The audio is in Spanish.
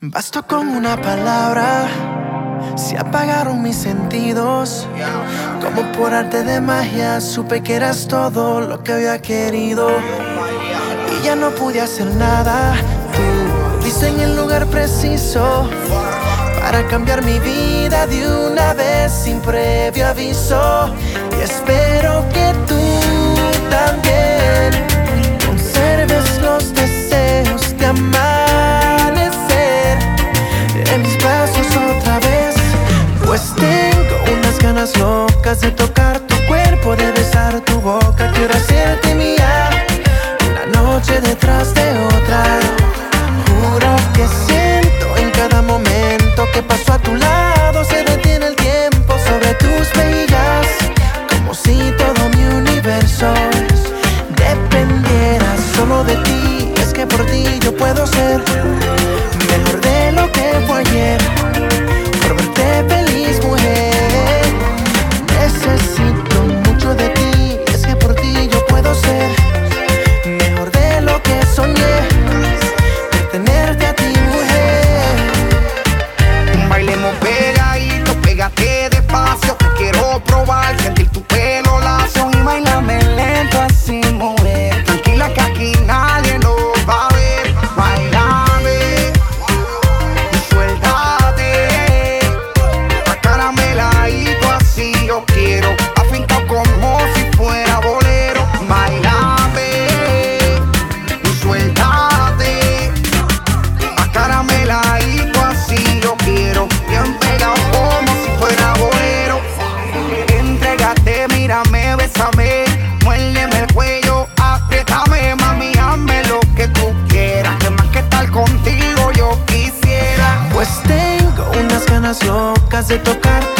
Bastó con una palabra, se apagaron mis sentidos. Como por arte de magia supe que eras todo lo que había querido. Y ya no pude hacer nada, tú viste en el lugar preciso para cambiar mi vida de una vez sin previo aviso. Y espero que tú también conserves los deseos de amanecer en mis brazos otra vez, pues tengo unas ganas locas de tocar tu cuerpo, de besar tu boca. Quiero hacerte mía una noche detrás de otra. Juro que siento en cada momento que paso a tu lado, se detiene el tiempo sobre tus mejillas, como si todo mi universo dependiera solo de ti. Es que por ti yo puedo ser mejor de lo que fue ayer, por verte feliz, mujer. Necesito mucho de ti, es que por ti yo puedo ser mejor de lo que soñé, por tenerte a ti, mujer. Bailemos pegadito, pégate despacio, te quiero probar, sentir tu pelo lacio y bailame lento así, mujer. Tranquila que aquí nadie nos va a ver. Bailame y suéltate, acarameladito así yo quiero, afincado como si fuera bolero. Bailame y suéltate, acarameladito así yo quiero, bien pegado como si fuera bolero. Entrégate, mírame, bésame, muérdeme el cuello, apriétame, mami, hazme lo que tú quieras, que más que estar contigo yo quisiera. Pues tengo unas ganas locas de tocar